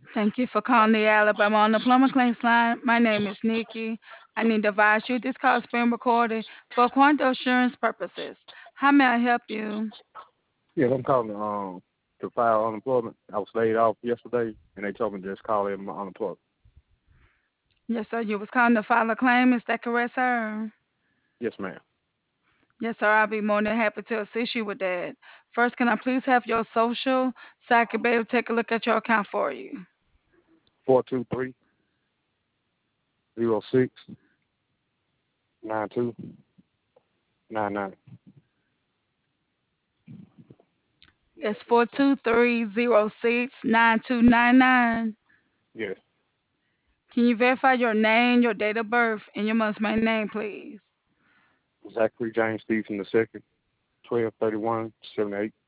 Thank you for calling the Alabama Unemployment Claims Line. My name is Nikki. I need to advise you this call is being recorded for quality assurance purposes. How may I help you? Yes, I'm calling to file unemployment. I was laid off yesterday, and they told me to just call in my unemployment. Yes, sir. You was calling to file a claim. Is that correct, sir? Yes, ma'am. Yes, sir. I'll be more than happy to assist you with that. First, can I please have your social so I can be able to take a look at your account for you? 423-06-9299. It's 423069299. Yes. Can you verify your name, your date of birth, and your mother's maiden name, please? Zachary James Stevenson II, 1231-78.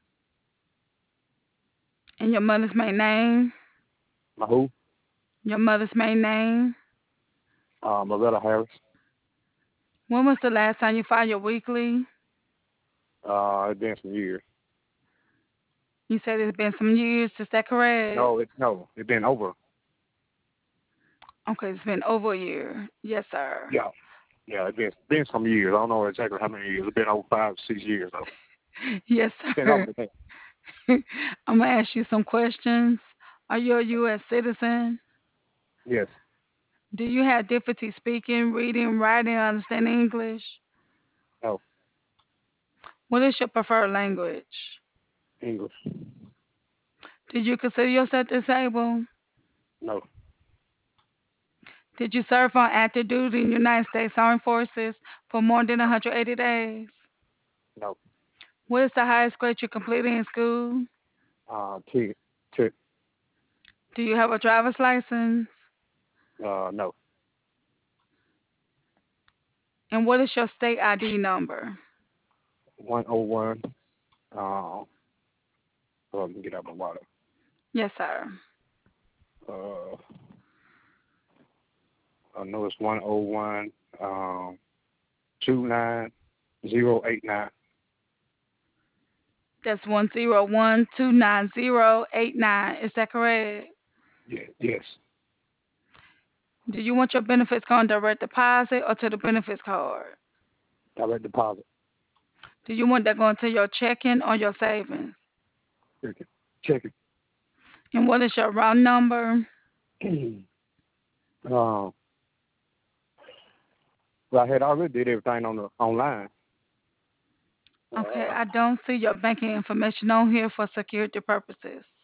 And your mother's maiden name? My who? Your mother's maiden name? Loretta Harris. When was the last time you filed your weekly? It's been some years. You said it's been some years. Is that correct? No, it's been over. Okay, it's been over a year. Yes, sir. Yeah. Yeah, it's been some years. I don't know exactly how many years. It's been over 5, 6 years though. Yes, It's been over sir. that. I'm gonna ask you some questions. Are you a U.S. citizen? Yes. Do you have difficulty speaking, reading, writing, or understanding English? No. What is your preferred language? English. Did you consider yourself disabled? No. Did you serve on active duty in the United States Armed Forces for more than 180 days? No. What is the highest grade you completed in school? Ticket. Tick. Do you have a driver's license? No. And what is your state ID number? 101. Uh, let me get out my water. Yes, sir. Uh, I know it's 101. 29089. That's 101299089. Is that correct? Yeah. Yes. Do you want your benefits going direct deposit or to the benefits card? Direct deposit. Do you want that going to your checking or your savings? Check it. Check And what is your route number? it. uh, well, I had already did everything on the online. Okay, Uh, I don't see your banking information on here for security purposes.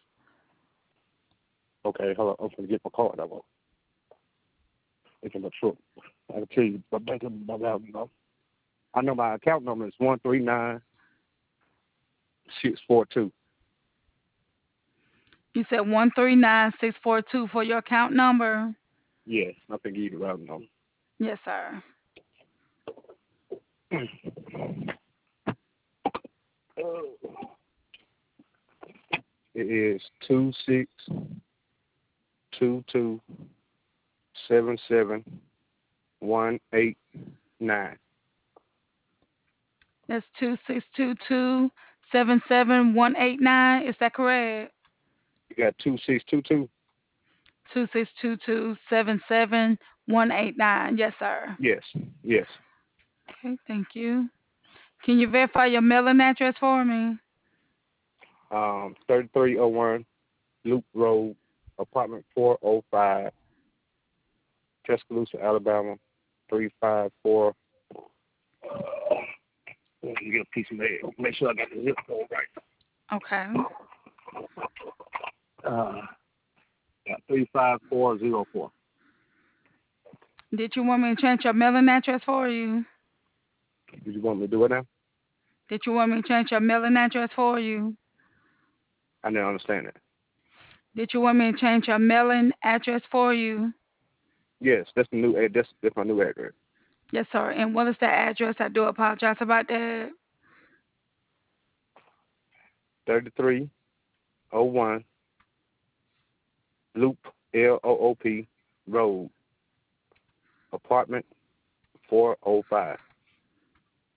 okay, hold on. I'm gonna get my card. It's in my truck. I can tell you my bank number. I know my account number is 139642. You said 139642 for your account number? Yes, I think you the right number. Yes, sir. It is 262277 189. That's 2622771189. Is that correct? You got 2622? 2622771189. Yes, sir. Yes, yes. Okay, thank you. Can you verify your mailing address for me? 3301 Loop Road, apartment 405, Tuscaloosa, Alabama, 354. Let me get a piece of mail. Make sure I got the zip code right. Okay. Uh, yeah, 35404. Did you want me to change your mailing address for you? Did you want me to do it now? Did you want me to change your mailing address for you? I didn't understand that. Did you want me to change your mailing address for you? Yes, that's the new that's my new address. Yes, sir. And what is that address? I do apologize about that. 3301 Loop LOOP Road, apartment 405.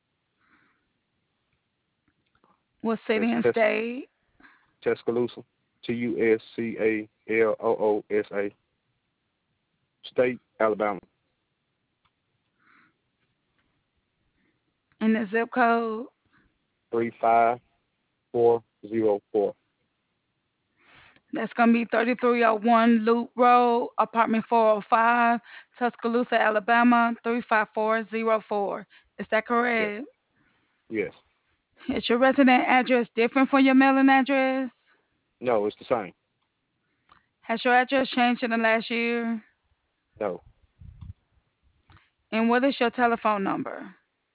What city That's and state? Tuscaloosa. Tuscaloosa, State, Alabama, And the zip code? 35404. That's going to be 3301 Loop Road, apartment 405, Tuscaloosa, Alabama, 35404. Is that Yes, correct? yes. Is your resident address different from your mailing address? No, it's the same. Has your address changed in the last year? No, And what is your telephone number?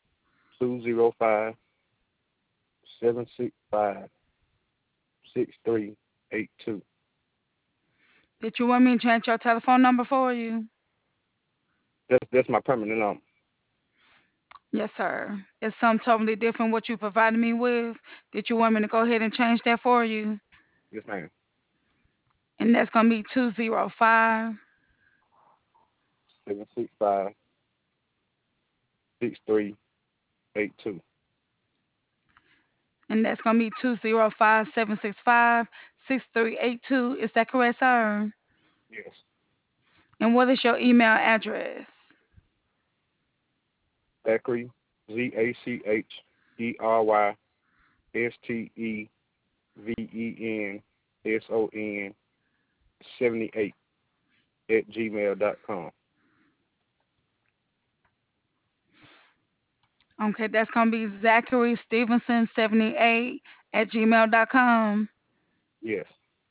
205-765-6382. Did you want me to change your telephone number for you? That's my permanent number. Yes, sir. It's something totally different what you provided me with. Did you want me to go ahead and change that for you? Yes, ma'am. And that's going to be 205. 765-6382. And that's going to be 205-765-6382. Is that correct, sir? Yes. And what is your email address? Zachary, ZACHERYSTEVENSON 78 @gmail.com. Okay, that's going to be Zachary Stevenson 78 at gmail.com. Yes.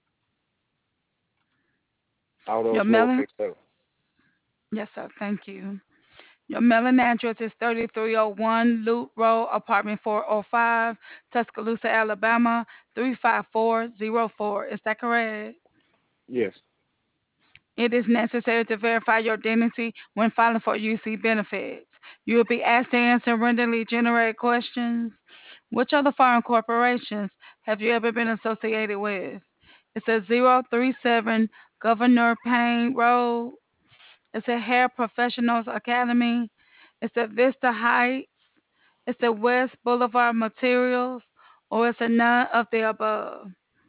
All those Your mailing? lowercase letters. Yes, sir. Thank you. Your mailing address is 3301 Loop Road, apartment 405, Tuscaloosa, Alabama, 35404. Is that correct? Yes. It is necessary to verify your identity when filing for UC benefits. You will be asked to answer randomly generated questions. Which other foreign corporations have you ever been associated with? It's a 037 Governor Payne Road. It's a Hair Professionals Academy. It's a Vista Heights. It's a West Boulevard Materials. Or it's a none of the above.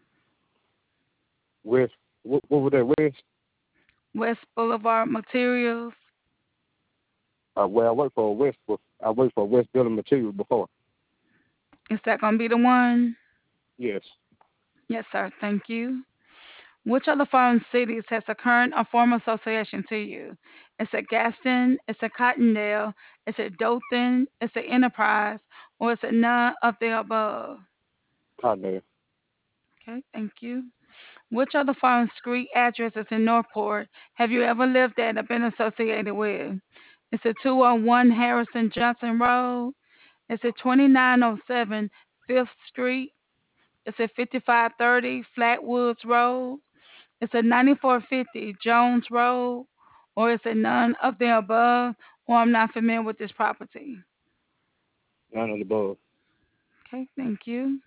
West, what was that, West? West Boulevard Materials. Where I worked for West Building Materials before. Is that going to be the one? Yes. Yes, sir. Thank you. Which of the following cities has a current or former association to you? It's a Gaston, it's a Cottondale, it's a Dothan, it's a Enterprise, or it's a none of the above. Cottonelle. Okay, thank you. Which of the following street addresses in Northport have you ever lived at or been associated with? It's a 201 Harrison Johnson Road. It's a 2907 Fifth Street. It's a 5530 Flatwoods Road. It's a 9450 Jones Road, or it's a none of the above, or I'm not familiar with this property. None of the above. Okay, thank you.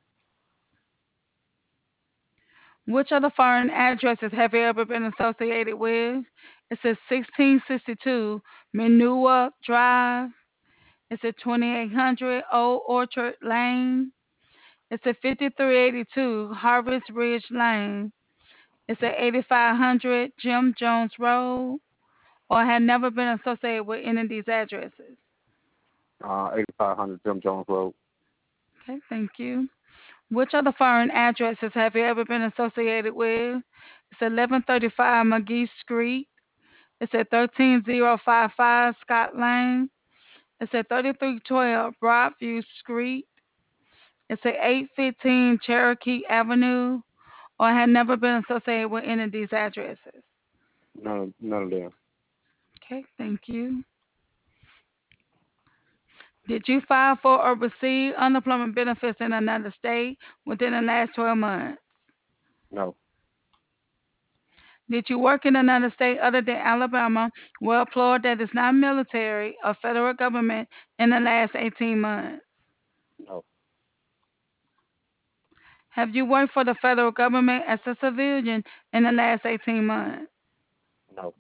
Which other foreign addresses have you ever been associated with? It says 1662 Minua Drive. It's a 2800 Old Orchard Lane. It's a 5382 Harvest Ridge Lane. It's a 8500 Jim Jones Road. Or had never been associated with any of these addresses. 8500 Jim Jones Road. Okay, thank you. Which other foreign addresses have you ever been associated with? It's 1135 McGee Street. It's at 13055 Scott Lane. It's at 3312 Broadview Street. It's at 815 Cherokee Avenue. Or had never been associated with any of these addresses. None of them. Okay, thank you. Did you file for or receive unemployment benefits in another state within the last 12 months? No, Did you work in another state other than Alabama where employed that is not military or federal government in the last 18 months? no, Have you worked for the federal government as a civilian in the last 18 months? no,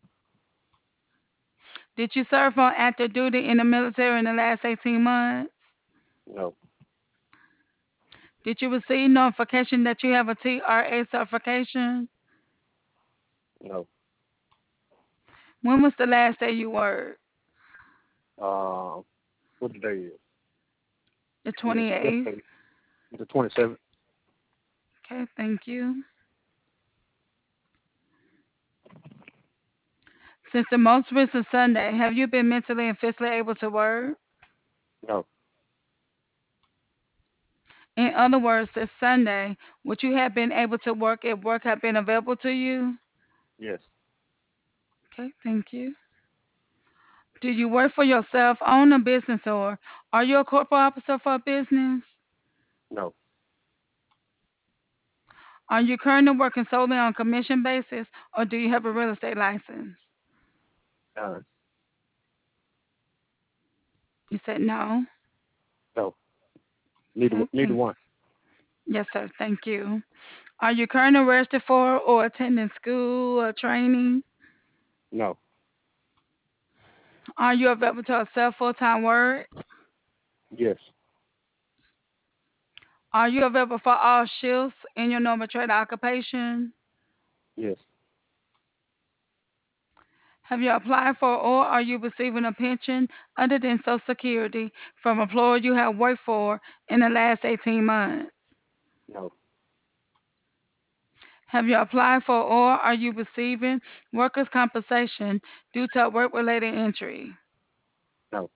Did you serve on active duty in the military in the last 18 months? no, Did you receive notification that you have a TRA certification? No. When was the last day you worked? Uh, what the day is? The Yes, 28th. yesterday, the 27th. Okay, thank you. Since the most recent Sunday, have you been mentally and physically able to work? No. In other words, this Sunday, would you have been able to work if work had been available to you? Yes. Okay, thank you. Do you work for yourself, own a business, or are you a corporate officer for a business? No. Are you currently working solely on commission basis, or do you have a real estate license? Uh, You said no. no. Neither Okay, neither thank. one. Yes, sir. Thank you. Are you currently registered for or attending school or training? No. Are you available to accept full-time work? Yes. Are you available for all shifts in your normal trade occupation? Yes. Have you applied for or are you receiving a pension other than Social Security from employer you have worked for in the last 18 months? No. Have you applied for or are you receiving workers' compensation due to a work-related injury? No.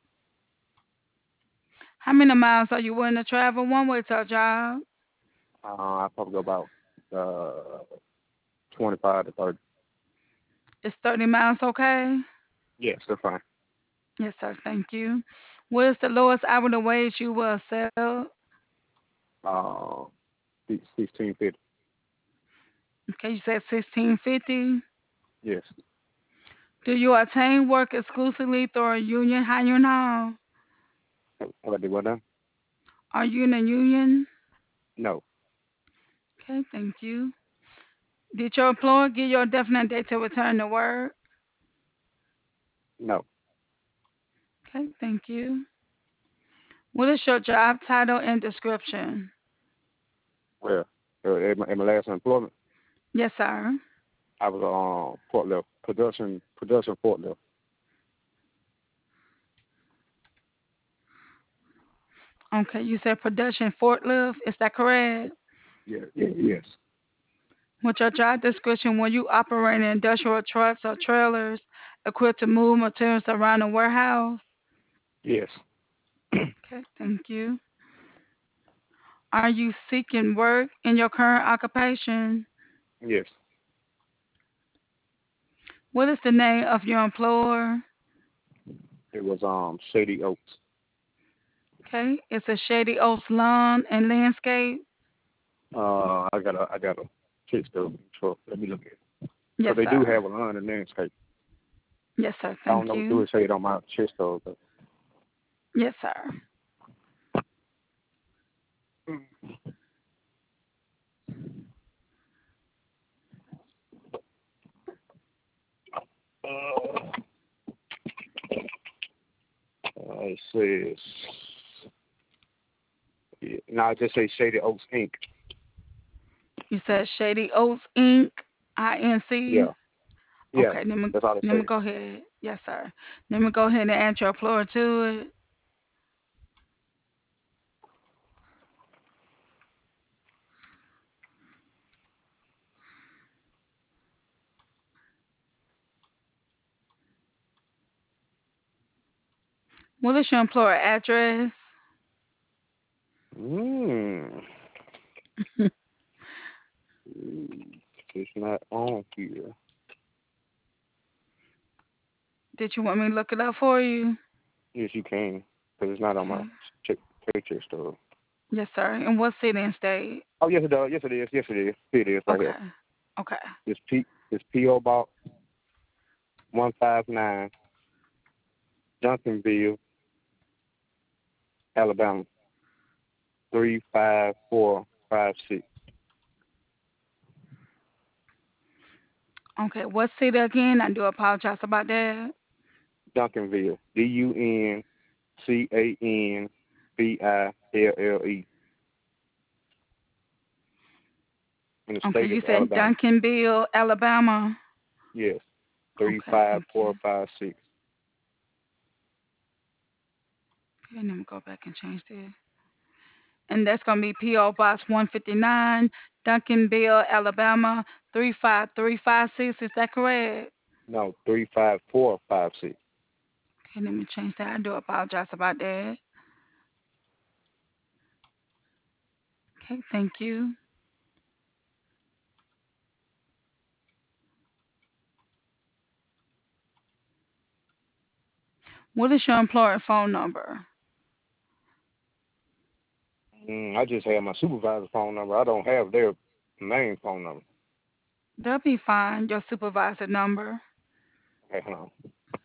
How many miles are you willing to travel one way to a job? I probably go about uh 25 to 30. Is 30 miles okay? Yes, they're fine. Yes, sir. Thank you. What is the lowest hourly wage you will accept? Uh, 1650. Okay, you said 16.50. Yes. Do you attain work exclusively through a union hiring hall? What I do what now? Are you in a union? No. Okay, thank you. Did your employer give you a definite date to return to work? No. Okay, thank you. What is your job title and description? Well, in my last employment, Yes, sir. I was forklift production forklift. Okay, you said production forklift. Is that correct? Yeah. Yeah. Yes. With your job description, were you operating industrial trucks or trailers equipped to move materials around a warehouse? Yes. Okay, thank you. Are you seeking work in your current occupation? Yes. What is the name of your employer? It was Shady Oaks. Okay, it's a Shady Oaks Lawn and Landscape. I got a fix the truck. Let me look at it. Cause Yes, they do sir. have a line in landscape. Yes, sir. I don't Thank know what do you. it say it on my chest though. But, Yes, sir. uh, it says yeah, no, it just say Shady Oaks Inc. You said Shady Oats Inc. Inc. Yeah. Yeah. Okay, let me That's all it let me says. go ahead. Yes, sir. Let me go ahead and add your employer to it. What is your employer address? Mm. It's not on here. Did you want me to look it up for you? Yes, you can, because it's not on my Okay. check paycheck stub. Yes, sir. And what city and state? Oh yes, it does. Yes, it is. Yes, it is. It is right here. Okay. Okay. It's P.O. Box 159, Duncanville, Alabama 35456. Okay. What city again? I do apologize about that. Duncanville. DUNCANVILLE. and the Okay, state you is said Alabama. Duncanville, Alabama. Yes, three Okay, five thank you. four five six. Okay, let me go back and change this. And that's gonna be P.O. Box 159, Duncanville, Alabama 35356. Is that correct? No, 35456. Okay, let me change that. I do apologize about that. Okay, thank you. What is your employer phone number? I just have my supervisor's phone number. I don't have their main phone number. That'll be fine. Your supervisor number. Okay, hold on.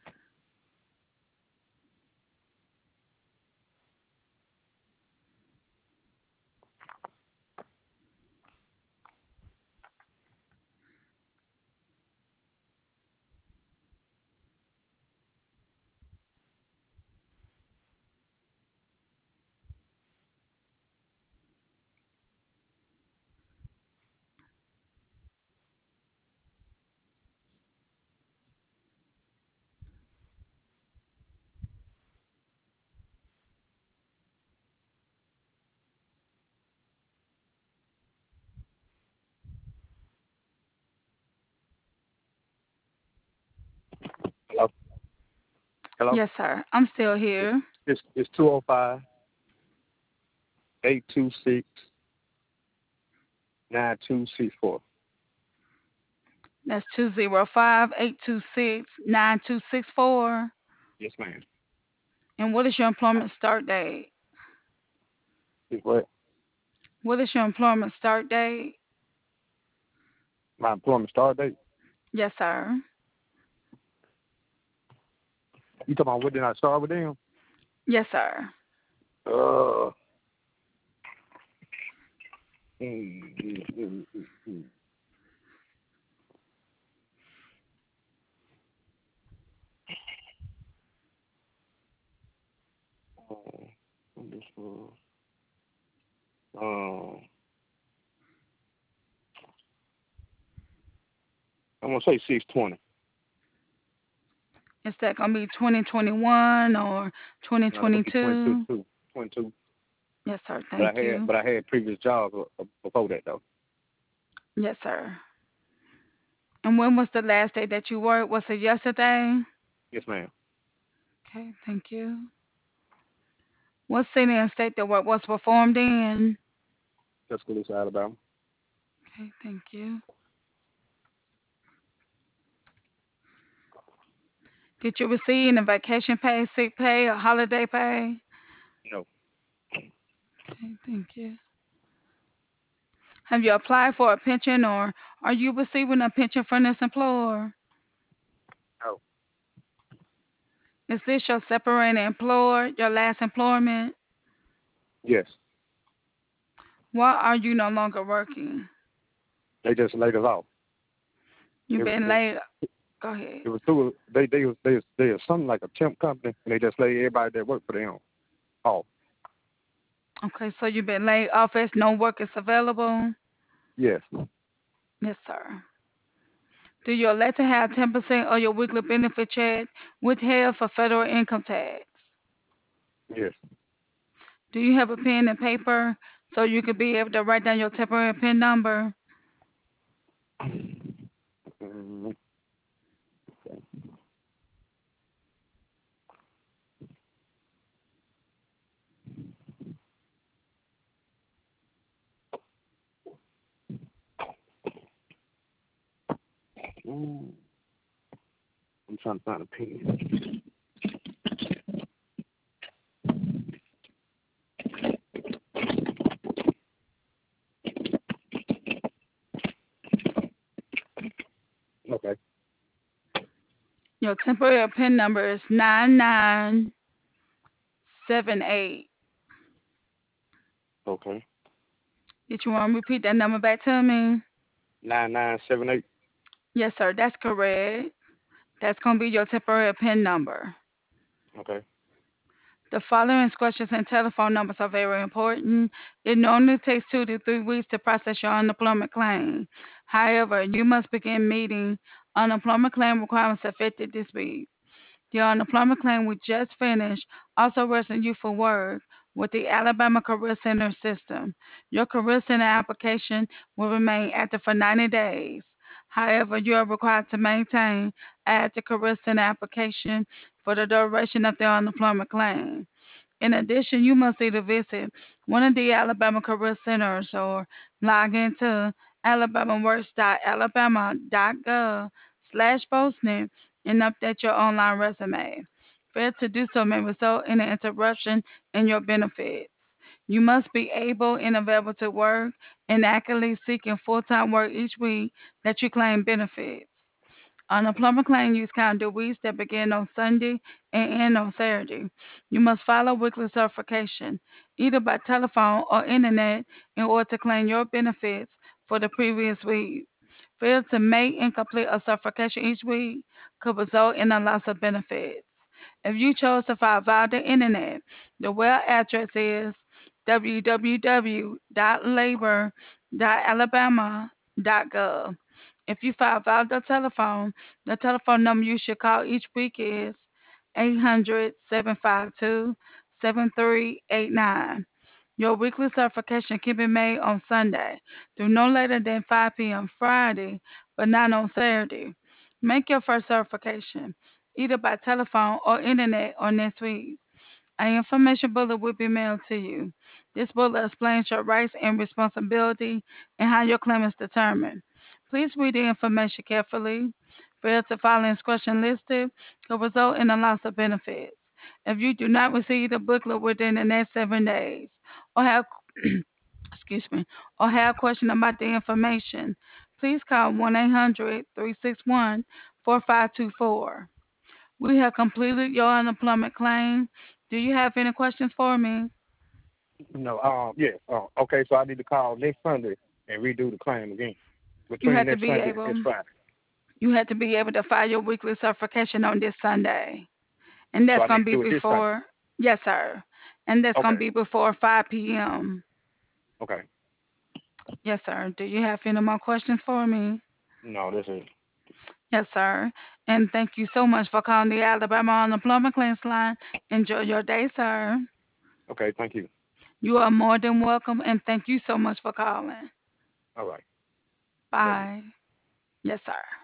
Hello. Hello. Yes, sir. I'm still It's here. it's 205-826-9264. That's 205-826-9264. Yes, ma'am. And what is your employment start date? Is what What is your employment start date? my employment start date? Yes, sir. You talking about when did I start with them? Yes, sir. Uh, mm, mm, mm, mm, mm. This was, um, I'm gonna say 620. Is that gonna be 2021 or No, that would be 22 2022? too. 22. Yes, sir. But Thank you. I had previous jobs before that though. Yes, sir. And when was the last day that you worked? Was it yesterday? Yes, ma'am. Okay, thank you. What city and state the work was performed in? Tuscaloosa, Alabama. Okay, thank you. Did you receive any vacation pay, sick pay, or holiday pay? No, Okay, thank you. Have you applied for a pension or are you receiving a pension from this employer? no. Is this your separating employer, your last employment? Yes, Why are you no longer working? they just laid us off. You've It was been it, laid. Go ahead. it was through they was something like a temp company, and they just laid everybody that worked for them off. Okay, so you've been laid off as no work is available? Yes, Yes, sir. Do you elect to have 10% of your weekly benefit check withheld for federal income tax? yes. Do you have a pen and paper so you could be able to write down your temporary PIN number? Mm, mm, I'm trying to find a pen. Okay, Your temporary PIN number is 9978. okay. Did you want to repeat that number back to me? 9978. Yes, sir, that's correct. That's going to be your temporary PIN number. Okay, The following instructions and telephone numbers are very important. It normally takes 2 to 3 weeks to process your unemployment claim. However, you must begin meeting unemployment claim requirements effective this week. The unemployment claim we just finished also registers you for work with the Alabama Career Center system. Your Career Center application will remain active for 90 days. However, you are required to maintain an active Career Center application for the duration of the unemployment claim. In addition, you must either visit one of the Alabama Career Centers or log into alabamaworks.alabama.gov/postnet and update your online resume. Failure to do so may result in an interruption in your benefits. You must be able and available to work and actively seeking full-time work each week that you claim benefits. Unemployment claim use calendar weeks that begin on Sunday and end on Saturday. You must follow weekly certification, either by telephone or internet, in order to claim your benefits for the previous week. Failure to make and complete a certification each week could result in a loss of benefits. If you chose to file via the internet, the web address is www.labor.alabama.gov. If you file via the telephone number you should call each week is 800-752-7389. Your weekly certification can be made on Sunday through no later than 5 p.m. Friday, but not on Saturday. Make your first certification either by telephone or internet or next week. An information booklet will be mailed to you. This booklet explains your rights and responsibility and how your claim is determined. Please read the information carefully. Failure to follow instruction listed could result in a loss of benefits. If you do not receive the booklet within the next 7 days or have excuse me, or have questions about the information, please call 1-800-361-4524. We have completed your unemployment claim. Do you have any questions for me? No, yeah. Okay, so I need to call next Sunday and redo the claim again You between had to next be Sunday and able this Friday. you had to be able to file your weekly certification on this Sunday. And So that's I need gonna to be do it this Sunday. before yes, sir. And that's gonna Okay, be before 5 p.m. okay. Yes, sir. Do you have any more questions for me? No, this is Yes, sir. And thank you so much for calling the Alabama Unemployment Claims Line. Enjoy your day, sir. okay. Thank you. You are more than welcome, and thank you so much for calling. All right. Thank you. Bye. Yes, sir.